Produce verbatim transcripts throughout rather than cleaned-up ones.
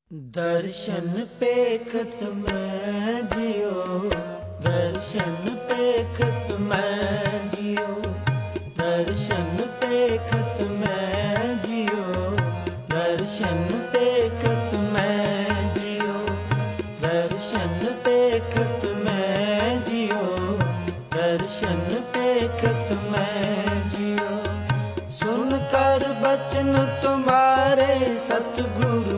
दर्शन पेखत मैं जियो, दर्शन पेखत मैं जियो, दर्शन पेखत मैं जियो, दर्शन पेखत मैं जियो, दर्शन पेखत मैं जियो, दर्शन पेखत मैं जियो। सुन कर बचन तुम्हारे सतगुरु,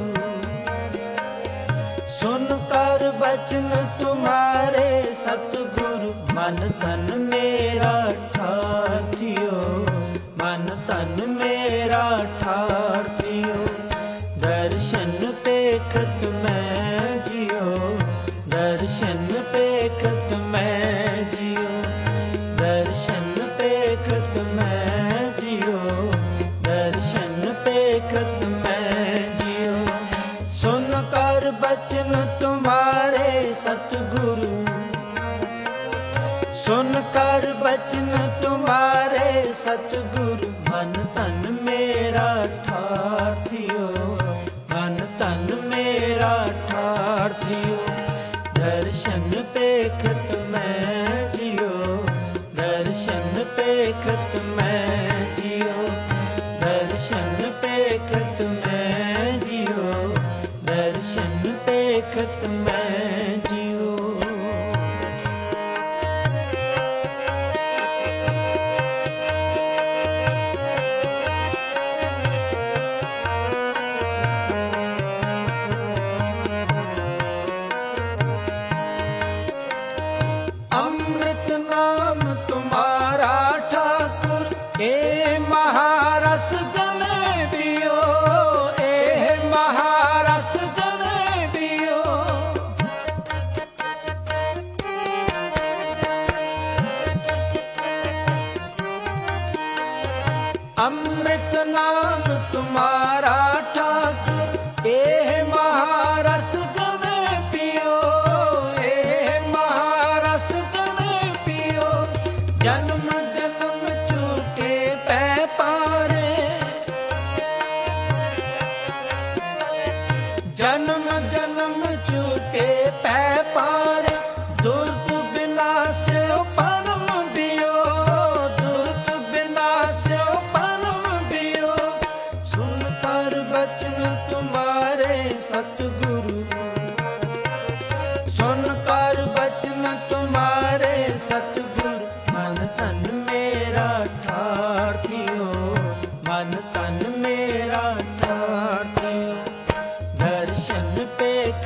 सुन कर बचन तुम्हारे सतगुरु, मन तन मेरा ठार थियो, मन तन मेरा ठार थियो। दर्शन पेखत मैं जियो, दर्शन पेखत मैं जियो, दर्शन पेखत मैं जियो, दर्शन पेखत मैं जियो। सुन कर बचन तुम्हारे सतगुरु, सुन कर बचन तुम्हारे सतगुरु, मन तन मेरा ठार थियो, मन तन मेरा ठार थियो। दर्शन पेखत मैं जियो, दर्शन पेखत मैं जियो, दर्शन पेखत मैं जियो, दर्शन पेखत मैं जियो। अमृत नाम तुम्हारा ठाकुर, ए महारस जलेबियो, ए महारस जलेबियो। अमृत नाम तुम्हारा ठाकुर, ए महारस जलेबियो, ए महारस जलेबियो। जन्म जन्म चूके पै पारे, जन्म जन्म चूके पै पारे। दुर्ग विनाश्यो परम बियो, दुर्ग विनाश्यो परम बियो। सुन कर बचन तुम्हारे सतगुरु, सुन कर बचन तुम्हारे सतगुरु, मन तन मेरा ठार थियो, मन तन मेरा ठार थियो। दर्शन पे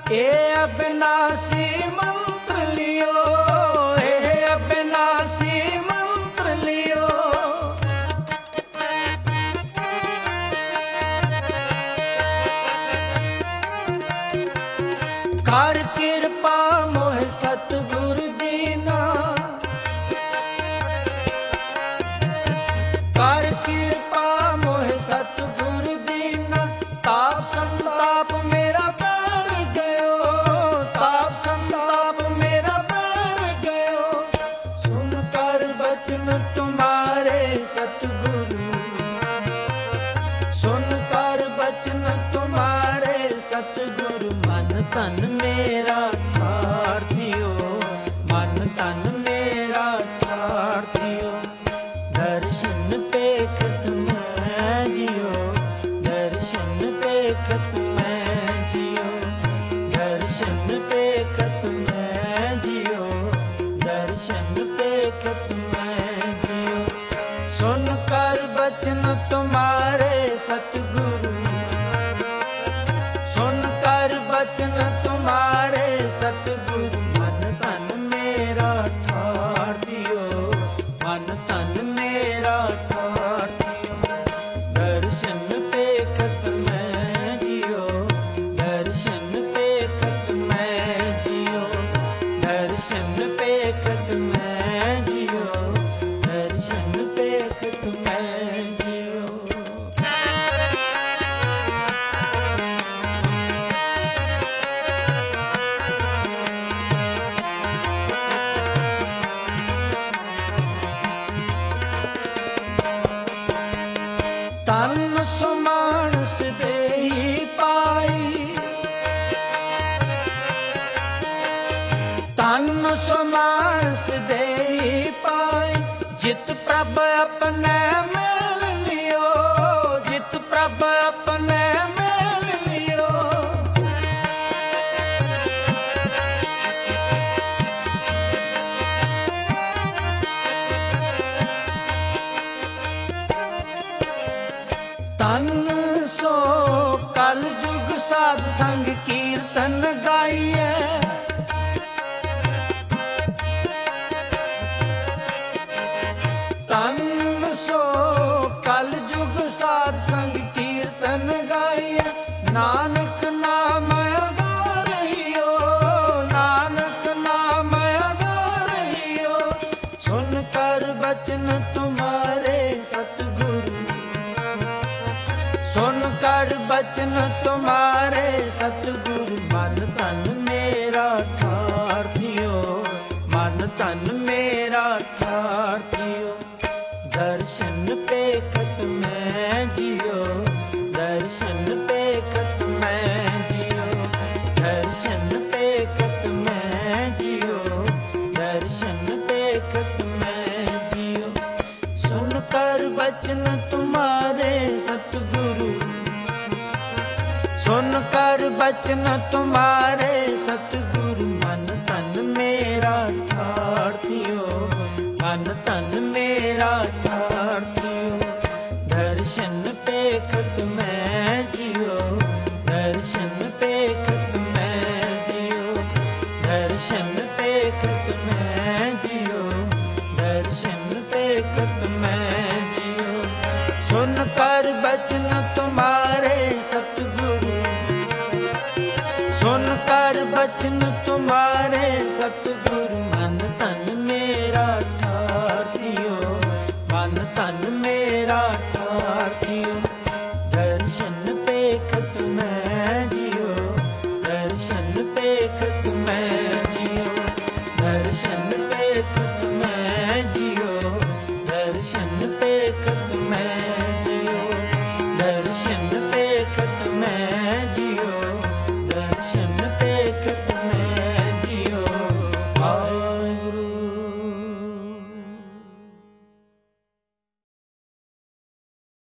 ए अविनाशी मंत्र लियो, ए अविनाशी मंत्र लियो। कर कृपा मोह सतगुरु दीना, कर कृपा मोह सतगुरु दीना। ताप संताप मेरा बैर गयो, ताप संताप मेरा बैर गयो। सुन कर बचन तुम्हारे सतगुरु, सुन कर बचन तुम्हारे सतगुरु। मन तन मेरा ठार दियो, मन तन मेरा ठार दियो। दर्शन पेखत मैं जियो, दर्शन पेखत मैं जियो, दर्शन पेखत मैं जियो, दर्शन पेखत मैं जियो। सुन कर बचन तुम्हारे सतगुरु, सुन कर बचन तुम्हारे सतगुरु। मन तन मेरा ठार दियो, मन तन मेरा ठार दियो। दर्शन पेखत मैं जियो, दर्शन पेखत मैं जियो, दर्शन पेखत मैं जियो, दर्शन पेखत मैं जियो। तन सुमानस देहि पाई, तन सुमानस देहि पाई। जित प्रभ अपने मेल लियो, जित प्रभ अपने मेल लियो। तन सो कल जुग साध संग कीर्तन गाइए, तन सो कल जुग साध संग कीर्तन गाइए। नानक नाम आधारियो, नानक नाम आधारियो। सुन कर बचन तुम्हारे सतगुरु, सुन कर बचन तुम्हारे सतगुरु। मन तन मेरा ठार दियो, मन तन मेरा ठार दियो। दर्शन पेखत मैं जियो, दर्शन पेखत मैं जियो, दर्शन पेखत मैं जियो, दर्शन पेखत मैं जियो। सुन कर बचन तुम्हारे सतगुरु, सुन कर बचन तुम्हारे सतगुरु। मन तन मेरा ठार दियो, मन तन मेरा ठार दियो। दर्शन पेखत मैं जियो, दर्शन पेखत मैं जियो, दर्शन पेखत मैं जियो, दर्शन पेखत मैं जियो। सुन कर बचन तुम्हारे सतगुरु, सुन कर बचन तुम्हारे सतगुरु।